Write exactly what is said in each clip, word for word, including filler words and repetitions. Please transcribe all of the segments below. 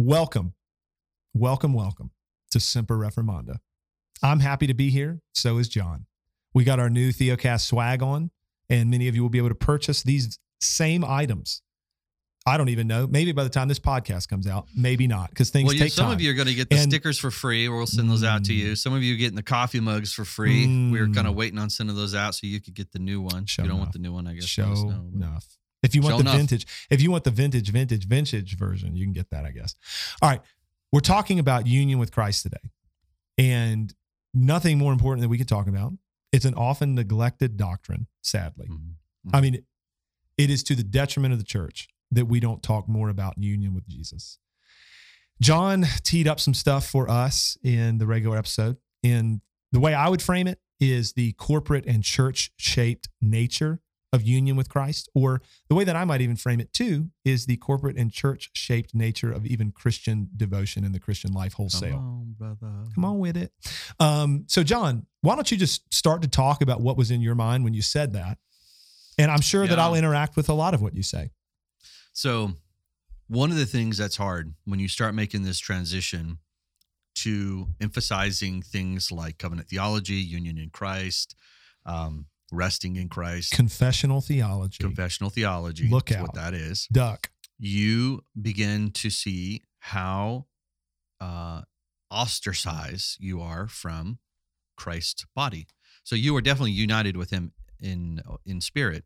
Welcome, welcome, welcome to Semper Reformanda. I'm happy to be here. So is John. We got our new Theocast swag on, and many of you will be able to purchase these same items. I don't even know. Maybe by the time this podcast comes out, maybe not, because things well, you, take some time. Some of you are going to get the and, stickers for free. We'll send those out to you. Some of you are getting the coffee mugs for free. Mm, we were kind of waiting on sending those out so you could get the new one. Show you don't enough. want the new one, I guess. Show know, enough. If you want Show the enough. vintage, if you want the vintage, vintage, vintage version, you can get that, I guess. All right. We're talking about union with Christ today, and nothing more important that we could talk about. It's an often neglected doctrine, sadly. Mm-hmm. Mm-hmm. I mean, it is to the detriment of the church that we don't talk more about union with Jesus. John teed up some stuff for us in the regular episode. And the way I would frame it is the corporate and church-shaped nature of union with Christ, or the way that I might even frame it too is the corporate and church-shaped nature of even Christian devotion in the Christian life wholesale. Come on, brother. Come on with it. Um, so John, why don't you just start to talk about what was in your mind when you said that? And I'm sure yeah. that I'll interact with a lot of what you say. So one of the things that's hard when you start making this transition to emphasizing things like covenant theology, union in Christ, um, resting in Christ. Confessional theology. Confessional theology. Look is out. what that is. Duck. You begin to see how uh, ostracized you are from Christ's body. So you are definitely united with him in in spirit.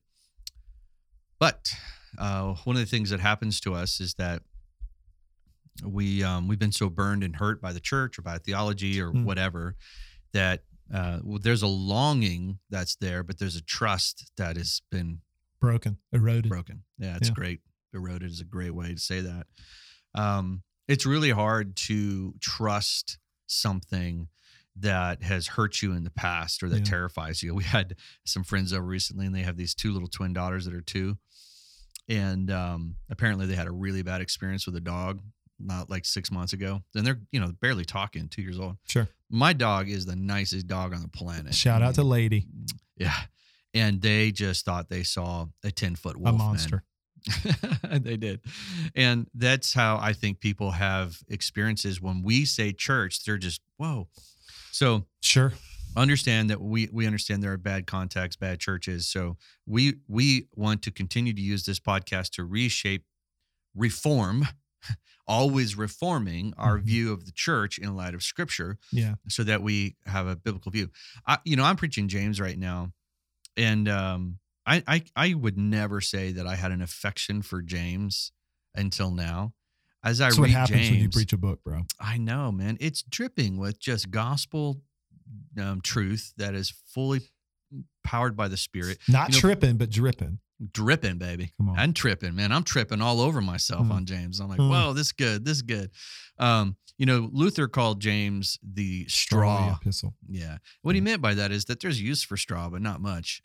But uh, one of the things that happens to us is that we, um, we've been so burned and hurt by the church or by theology or mm. whatever that Uh, well, there's a longing that's there, but there's a trust that has been broken, eroded. Broken. Yeah, it's yeah. great. Eroded is a great way to say that. Um, it's really hard to trust something that has hurt you in the past or that yeah. terrifies you. We had some friends over recently, and they have these two little twin daughters that are two. And um, apparently they had a really bad experience with a dog not like six months ago. And they're, you know, barely talking, two years old. Sure. My dog is the nicest dog on the planet. Shout out to Lady. Yeah. And they just thought they saw a ten-foot wolf. A monster. They did. And that's how I think people have experiences. When we say church, they're just, whoa. So sure. Understand that we we understand there are bad contexts, bad churches. So we we want to continue to use this podcast to reshape, reform, always reforming our mm-hmm. view of the church in light of Scripture, yeah, so that we have a biblical view. I, you know, I'm preaching James right now, and um, I, I I would never say that I had an affection for James until now. As I That's read what happens James, when you preach a book, bro. I know, man. It's dripping with just gospel um, truth that is fully powered by the Spirit. Not you know, tripping, but dripping. Dripping, baby. Come on. I'm tripping, man. I'm tripping all over myself mm. on James. I'm like, mm. whoa, this is good. This is good. Um, you know, Luther called James the straw. Straw epistle. Yeah. What he meant by that is that there's use for straw, but not much.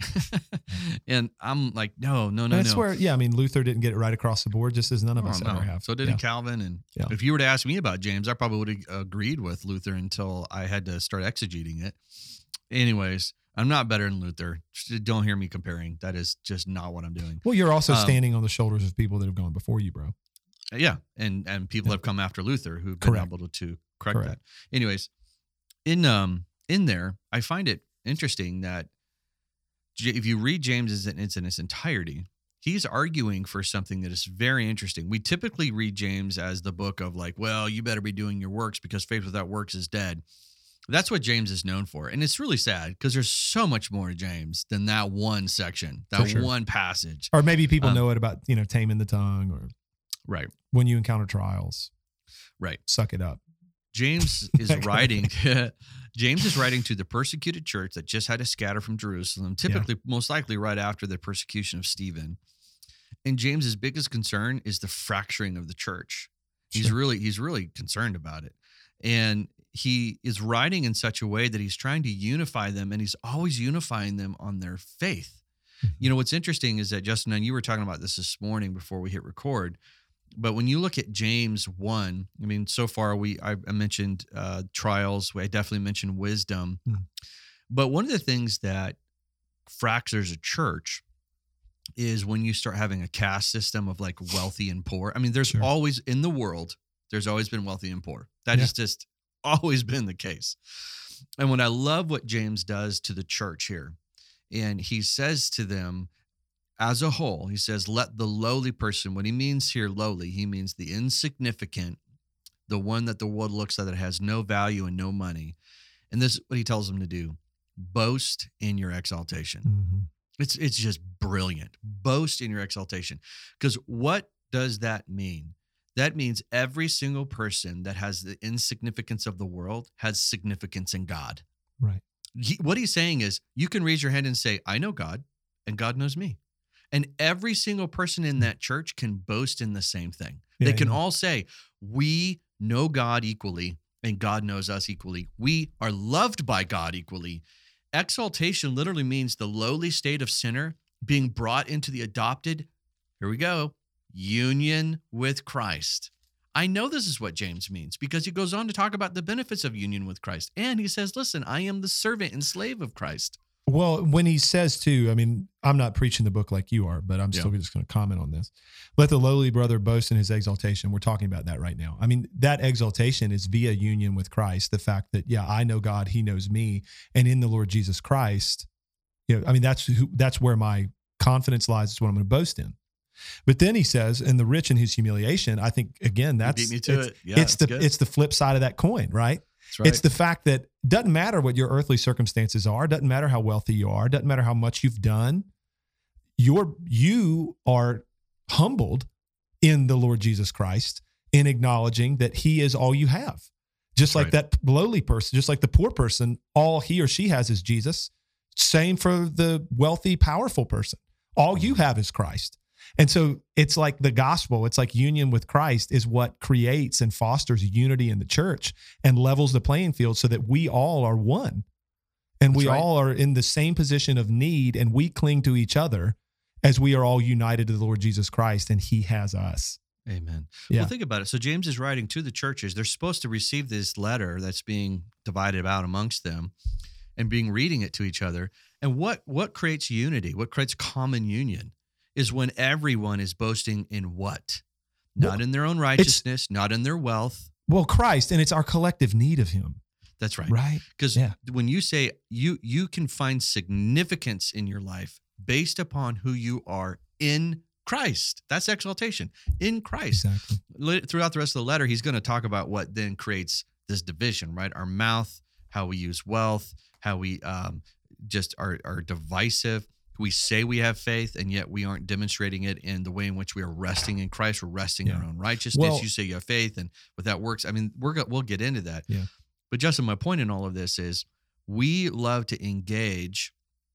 And I'm like, no, no, no, That's no. where, yeah, I mean, Luther didn't get it right across the board, just as none of oh, us no. ever have. So didn't yeah. Calvin. And yeah. if you were to ask me about James, I probably would have agreed with Luther until I had to start exegeting it. Anyways, I'm not better than Luther. Just don't hear me comparing. That is just not what I'm doing. Well, you're also um, standing on the shoulders of people that have gone before you, bro. Yeah, and and people yeah. have come after Luther who've been Correct. able to correct, correct that. Anyways, in um in there, I find it interesting that if you read James in its in its entirety, he's arguing for something that is very interesting. We typically read James as the book of like, well, you better be doing your works because faith without works is dead. That's what James is known for. And it's really sad because there's so much more to James than that one section, that sure. one passage. Or maybe people um, know it about, you know, taming the tongue or right. when you encounter trials. Right. Suck it up. James is writing James is writing to the persecuted church that just had to scatter from Jerusalem, typically yeah. most likely right after the persecution of Stephen. And James's biggest concern is the fracturing of the church. He's sure. really he's really concerned about it. And he is writing in such a way that he's trying to unify them, and he's always unifying them on their faith. Mm-hmm. You know, what's interesting is that, Justin, and you were talking about this this morning before we hit record, but when you look at James one, I mean, so far we I, I mentioned uh, trials. I definitely mentioned wisdom. Mm-hmm. But one of the things that fractures a church is when you start having a caste system of like wealthy and poor. I mean, there's sure. always in the world there's always been wealthy and poor. That Yeah. is just always been the case. And when I love what James does to the church here, and he says to them as a whole, he says, let the lowly person, what he means here, lowly, he means the insignificant, the one that the world looks at that has no value and no money. And this is what he tells them to do. Boast in your exaltation. Mm-hmm. It's it's just brilliant. Boast in your exaltation. Because what does that mean? That means every single person that has the insignificance of the world has significance in God. Right. He, what he's saying is you can raise your hand and say, I know God and God knows me. And every single person in that church can boast in the same thing. Yeah, they can yeah. all say, we know God equally and God knows us equally. We are loved by God equally. Exaltation literally means the lowly state of sinner being brought into the adopted, here we go, union with Christ. I know this is what James means because he goes on to talk about the benefits of union with Christ. And he says, listen, I am the servant and slave of Christ. Well, when he says too, I mean, I'm not preaching the book like you are, but I'm still Yeah. just going to comment on this. Let the lowly brother boast in his exaltation. We're talking about that right now. I mean, that exaltation is via union with Christ. The fact that, yeah, I know God, he knows me. And in the Lord Jesus Christ, you know, I mean, that's who, that's where my confidence lies. It's what I'm going to boast in. But then he says, and the rich in his humiliation, I think, again, that's, You beat me to it's, it. Yeah, it's the, good. it's the flip side of that coin, right? That's right. It's the fact that doesn't matter what your earthly circumstances are, doesn't matter how wealthy you are, doesn't matter how much you've done. You're, you are humbled in the Lord Jesus Christ in acknowledging that he is all you have. Just like Right. that lowly person, just like the poor person, all he or she has is Jesus. Same for the wealthy, powerful person. All you have is Christ. And so it's like the gospel, it's like union with Christ is what creates and fosters unity in the church and levels the playing field so that we all are one. And That's we right. all are in the same position of need and we cling to each other as we are all united to the Lord Jesus Christ and he has us. Amen. Yeah. Well, think about it. So James is writing to the churches. They're supposed to receive this letter that's being divided out amongst them and being reading it to each other. And what what creates unity? What creates common union is when everyone is boasting in what? Not Well, in their own righteousness, not in their wealth. Well, Christ, and it's our collective need of him. That's right. Right? Because Yeah. when you say you you can find significance in your life based upon who you are in Christ. That's exaltation in Christ. Exactly. Li- Throughout the rest of the letter, he's going to talk about what then creates this division, right? Our mouth, how we use wealth, how we um, just are, are divisive. We say we have faith, and yet we aren't demonstrating it in the way in which we are resting in Christ. We're resting in Yeah. our own righteousness. Well- you say you have faith, and but that works. I mean, we're go- we'll get into that. Yeah. But Justin, my point in all of this is we love to engage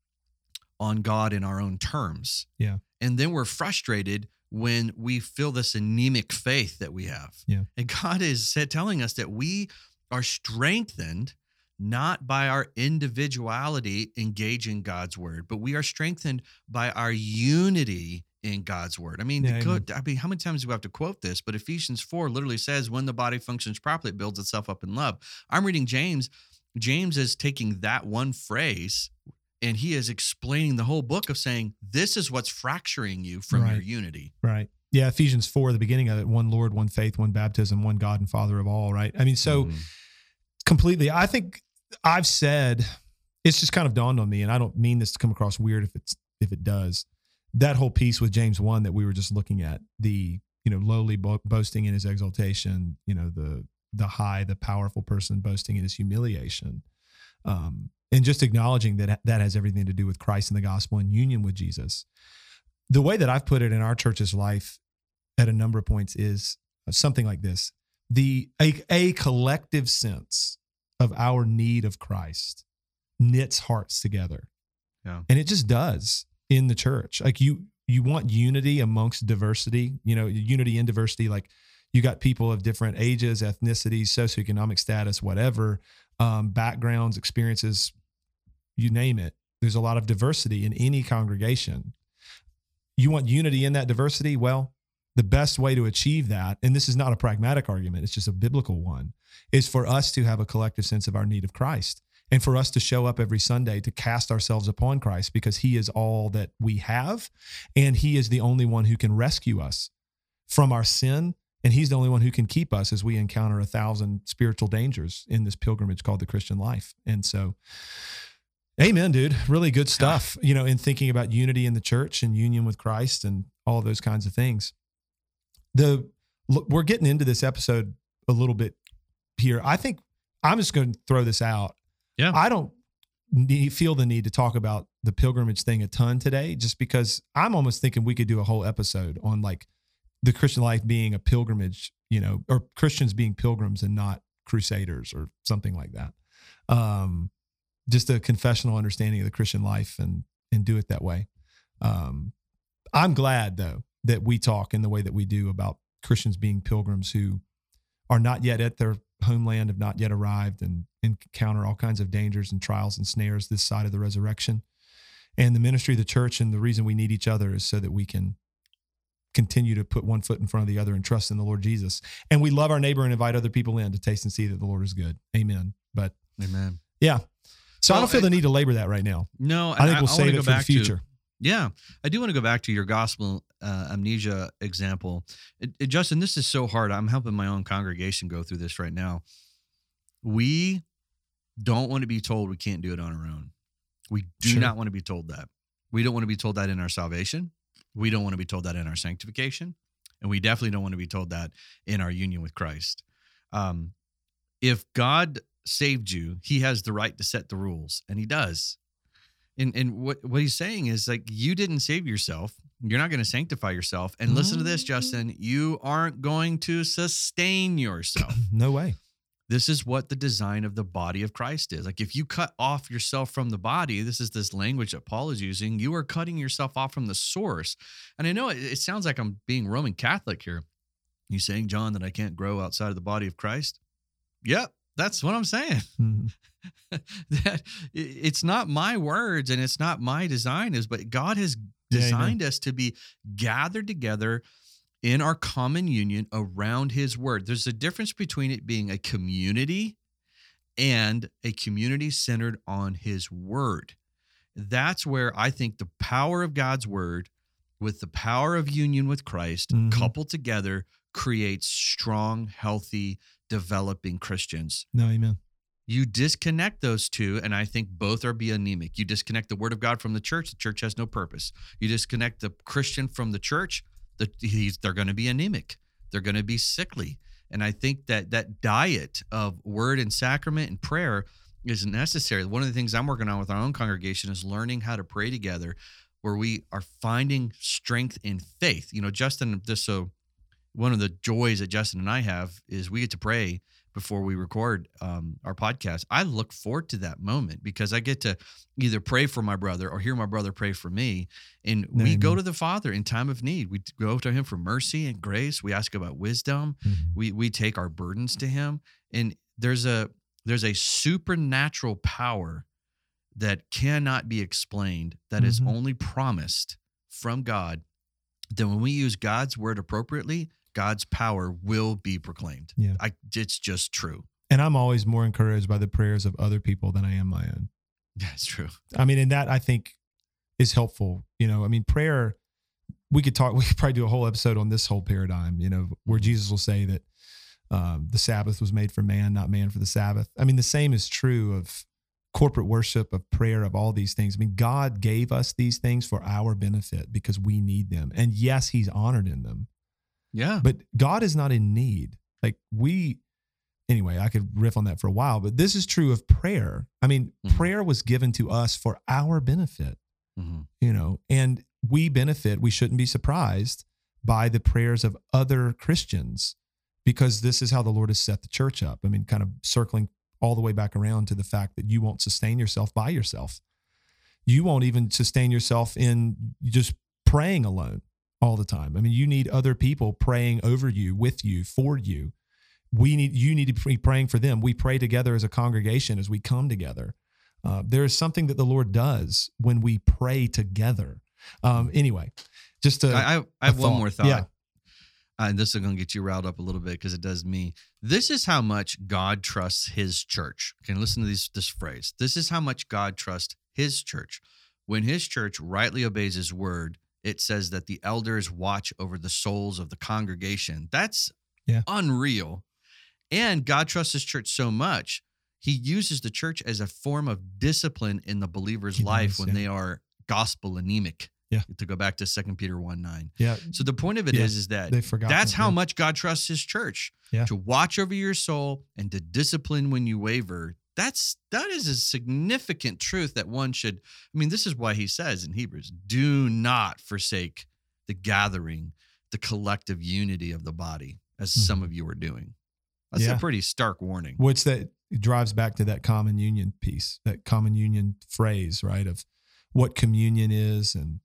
on God in our own terms. Yeah. And then we're frustrated when we feel this anemic faith that we have. Yeah. And God is said, telling us that we are strengthened not by our individuality engaging God's word, but we are strengthened by our unity in God's word. I mean, Yeah, go- amen. I mean, how many times do we have to quote this? But Ephesians four literally says, when the body functions properly, it builds itself up in love. I'm reading James. James is taking that one phrase and he is explaining the whole book of saying, this is what's fracturing you from your Right. unity. Right. Yeah. Ephesians four, the beginning of it, one Lord, one faith, one baptism, one God and Father of all, right? I mean, so Mhm. completely, I think I've said, it's just kind of dawned on me, and I don't mean this to come across weird if it's, if it does, that whole piece with James one that we were just looking at, the, you know, lowly bo- boasting in his exaltation, you know, the, the high, the powerful person boasting in his humiliation. Um, and just acknowledging that that has everything to do with Christ and the gospel and union with Jesus. The way that I've put it in our church's life at a number of points is something like this: the a, a collective sense of our need of Christ knits hearts together. Yeah. And it just does in the church. Like you, you want unity amongst diversity, you know, unity in diversity. Like you got people of different ages, ethnicities, socioeconomic status, whatever, um, backgrounds, experiences, you name it. There's a lot of diversity in any congregation. You want unity in that diversity? Well, the best way to achieve that, and this is not a pragmatic argument, it's just a biblical one, is for us to have a collective sense of our need of Christ and for us to show up every Sunday to cast ourselves upon Christ because he is all that we have and he is the only one who can rescue us from our sin And he's the only one who can keep us as we encounter a thousand spiritual dangers in this pilgrimage called the Christian life. And so, amen, dude. Really good stuff, you know, in thinking about unity in the church and union with Christ and all of those kinds of things. The look, we're getting into this episode a little bit here. I think I'm just going to throw this out. Yeah. I don't need, feel the need to talk about the pilgrimage thing a ton today, just because I'm almost thinking we could do a whole episode on like the Christian life being a pilgrimage, you know, or Christians being pilgrims and not crusaders or something like that. Um, just a confessional understanding of the Christian life and, and do it that way. Um, I'm glad though, that we talk in the way that we do about Christians being pilgrims who are not yet at their homeland, have not yet arrived, and encounter all kinds of dangers and trials and snares this side of the resurrection. And the ministry of the church and the reason we need each other is so that we can continue to put one foot in front of the other and trust in the Lord Jesus. And we love our neighbor and invite other people in to taste and see that the Lord is good. Amen. But Amen. Yeah. So Well, I don't feel I- the need to labor that right now. No, I think we'll I save wanna it go for the back to- future. Yeah, I do want to go back to your gospel uh, amnesia example. It, it, Justin, this is so hard. I'm helping my own congregation go through this right now. We don't want to be told we can't do it on our own. We do Sure. not want to be told that. We don't want to be told that in our salvation. We don't want to be told that in our sanctification. And we definitely don't want to be told that in our union with Christ. Um, if God saved you, he has the right to set the rules, and he does. And, and what, what he's saying is like, you didn't save yourself. You're not going to sanctify yourself. And listen to this, Justin, you aren't going to sustain yourself. No way. This is what the design of the body of Christ is. Like if you cut off yourself from the body, this is this language that Paul is using, you are cutting yourself off from the source. And I know it, it sounds like I'm being Roman Catholic here. You saying, John, that I can't grow outside of the body of Christ? Yep, that's what I'm saying. Mhm. That it's not my words and it's not my design, is but God has Yeah, amen. designed us to be gathered together in our common union around his word. There's a difference between it being a community and a community centered on his word. That's where I think the power of God's word with the power of union with Christ Mhm. coupled together creates strong, healthy, developing Christians. No, amen. You disconnect those two, and I think both are be anemic. You disconnect the word of God from the church, the church has no purpose. You disconnect the Christian from the church, the, he's, they're going to be anemic. They're going to be sickly. And I think that that diet of word and sacrament and prayer is necessary. One of the things I'm working on with our own congregation is learning how to pray together, where we are finding strength in faith. You know, Justin, this so one of the joys that Justin and I have is we get to pray before we record um, our podcast. I look forward to that moment because I get to either pray for my brother or hear my brother pray for me. And we Amen. go to the Father in time of need. We go to him for mercy and grace. We ask about wisdom. Mhm. We we take our burdens to him. And there's a there's a supernatural power that cannot be explained, that is Mhm. only promised from God, that when we use God's word appropriately, God's power will be proclaimed. Yeah. I, it's just true. And I'm always more encouraged by the prayers of other people than I am my own. That's true. I mean, and that I think is helpful. You know, I mean, prayer, we could talk, we could probably do a whole episode on this whole paradigm, you know, where Jesus will say that um, the Sabbath was made for man, not man for the Sabbath. I mean, the same is true of corporate worship, of prayer, of all these things. I mean, God gave us these things for our benefit because we need them. And yes, he's honored in them. Yeah. But God is not in need. Like we, anyway, I could riff on that for a while, but this is true of prayer. I mean, Mhm. prayer was given to us for our benefit, hmm you know, and we benefit. We shouldn't be surprised by the prayers of other Christians because this is how the Lord has set the church up. I mean, kind of circling all the way back around to the fact that you won't sustain yourself by yourself. You won't even sustain yourself in just praying alone all the time. I mean, you need other people praying over you, with you, for you. We need, you need to be praying for them. We pray together as a congregation as we come together. Uh, there is something that the Lord does when we pray together. Um, anyway, just to, I, I, I have a one thought. more thought. Yeah. Uh, and this is going to get you riled up a little bit because it does me. This is how much God trusts his church. Okay, listen to these, this phrase. This is how much God trusts his church. When his church rightly obeys his word, it says that the elders watch over the souls of the congregation. That's Yeah. Unreal. And God trusts his church so much, he uses the church as a form of discipline in the believer's He life does, when yeah. they are gospel anemic. Yeah. To go back to Second Peter one nine. Yeah. So the point of it Yeah. is, is that They forgot that's that, how yeah. much God trusts his church Yeah. to watch over your soul and to discipline when you waver. That's, that is a significant truth that one should, I mean, this is why he says in Hebrews, do not forsake the gathering, the collective unity of the body, as Mm-hmm. some of you are doing. That's Yeah. a pretty stark warning. What's that? It drives back to that common union piece, that common union phrase, right? Of what communion is and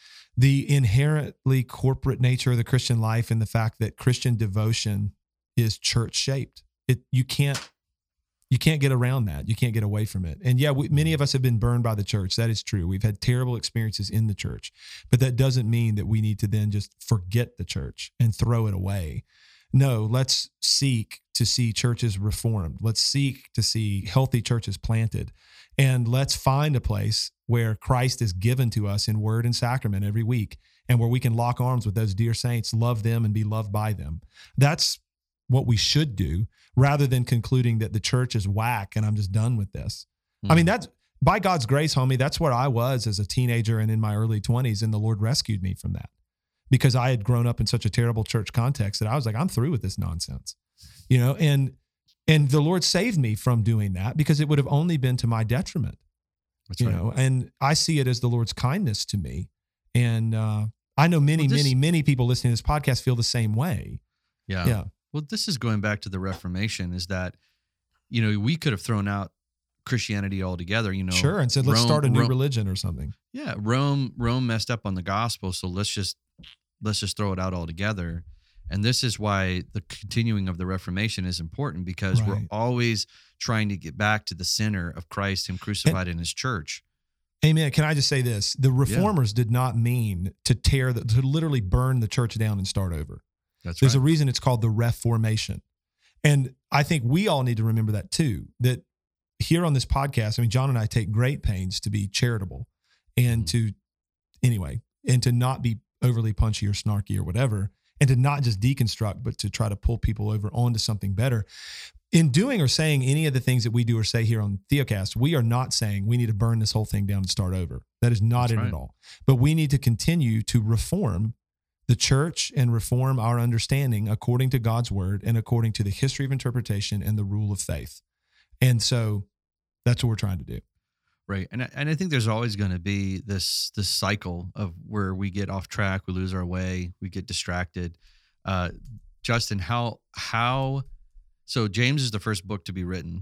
the inherently corporate nature of the Christian life and the fact that Christian devotion is church shaped. It, you can't, you can't get around that. You can't get away from it. And yeah, we, many of us have been burned by the church. That is true. We've had terrible experiences in the church, but that doesn't mean that we need to then just forget the church and throw it away. No, let's seek to see churches reformed. Let's seek to see healthy churches planted. And let's find a place where Christ is given to us in word and sacrament every week, and where we can lock arms with those dear saints, love them, and be loved by them. That's what we should do, rather than concluding that the church is whack and I'm just done with this. Mm. I mean, that's by God's grace, homie, that's where I was as a teenager and in my early twenties, and the Lord rescued me from that. Because I had grown up in such a terrible church context that I was like, I'm through with this nonsense, you know, and, and the Lord saved me from doing that, because it would have only been to my detriment, That's you right. know, and I see it as the Lord's kindness to me. And uh, I know many, Well, this- many, many people listening to this podcast feel the same way. Yeah. Yeah. Well, this is going back to the Reformation, is that, you know, we could have thrown out Christianity altogether, you know. Sure. And said, let's Rome- start a new Rome- religion or something. Yeah, Rome Rome messed up on the gospel, so let's just let's just throw it out altogether. And this is why the continuing of the Reformation is important, because we're Right. always trying to get back to the center of Christ, him crucified in his church. Amen. Can I just say this? The reformers did not mean to tear the, to literally burn the church down and start over. That's There's right. a reason it's called the Reformation. And I think we all need to remember that too, that here on this podcast, I mean, John and I take great pains to be charitable and to, anyway, and to not be overly punchy or snarky or whatever, and to not just deconstruct, but to try to pull people over onto something better. In doing or saying any of the things that we do or say here on Theocast, we are not saying we need to burn this whole thing down and start over. That is not That's it right. at all. But we need to continue to reform the church and reform our understanding according to God's word and according to the history of interpretation and the rule of faith. And so that's what we're trying to do. Right. And I, and I think there's always going to be this this cycle of where we get off track, we lose our way, we get distracted. Uh, Justin, how how so James is the first book to be written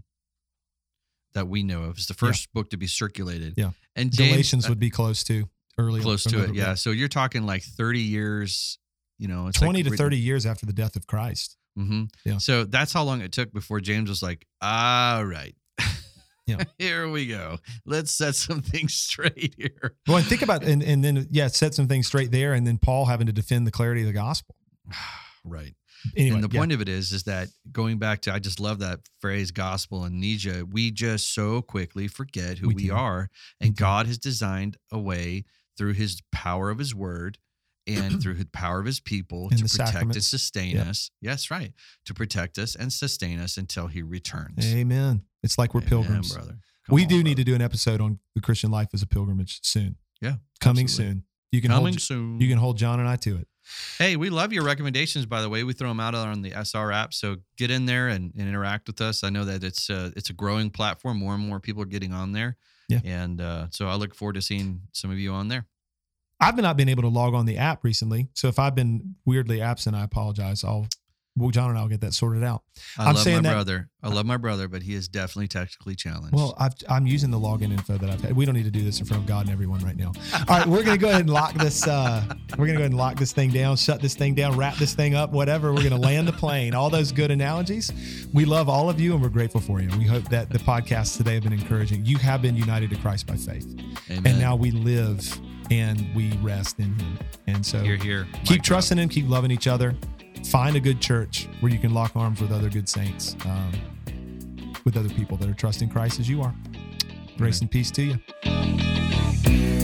that we know of. It's the first book to be circulated. Yeah. And James, Galatians would be close to early. close to it. Yeah. So you're talking like thirty years, you know, it's twenty like to thirty years after the death of Christ. Mm-hmm. Yeah. So that's how long it took before James was like, all right. Yeah. Here we go. Let's set some things straight here. Well, and think about, and, and then, yeah, set some things straight there. And then Paul having to defend the clarity of the gospel. Right. Anyway, and the yeah. point of it is, is that going back to, I just love that phrase, gospel amnesia. We just so quickly forget who We we, do. are. We And do. God has designed a way through his power of his word and through the power of his people And to the protect and sacraments. sustain Yeah. us. Yes, right. To protect us and sustain us until he returns. Amen. It's like we're Amen, pilgrims. brother. We do need to do an episode on the Christian life as a pilgrimage soon. Yeah. Coming absolutely. soon. You can Coming hold, soon. you can hold John and I to it. Hey, we love your recommendations, by the way. We throw them out on the S R app. So get in there and, and interact with us. I know that it's a, it's a growing platform. More and more people are getting on there. Yeah. And uh, so I look forward to seeing some of you on there. I've been not been able to log on the app recently. So if I've been weirdly absent, I apologize. I'll, well, John and I will get that sorted out. I I'm love saying my that- brother. I love my brother, but he is definitely technically challenged. Well, I've, I'm using the login info that I've had. We don't need to do this in front of God and everyone right now. All right, we're going to go ahead and lock this. Uh, we're going to go ahead and lock this thing down, shut this thing down, wrap this thing up, whatever. We're going to land the plane. All those good analogies. We love all of you and we're grateful for you. We hope that the podcasts today have been encouraging. You have been united to Christ by faith. Amen. And now we live and we rest in him. And so You're here. keep Mic drop. trusting him, keep loving each other. Find a good church where you can lock arms with other good saints, um, with other people that are trusting Christ as you are. Grace Amen. and peace to you.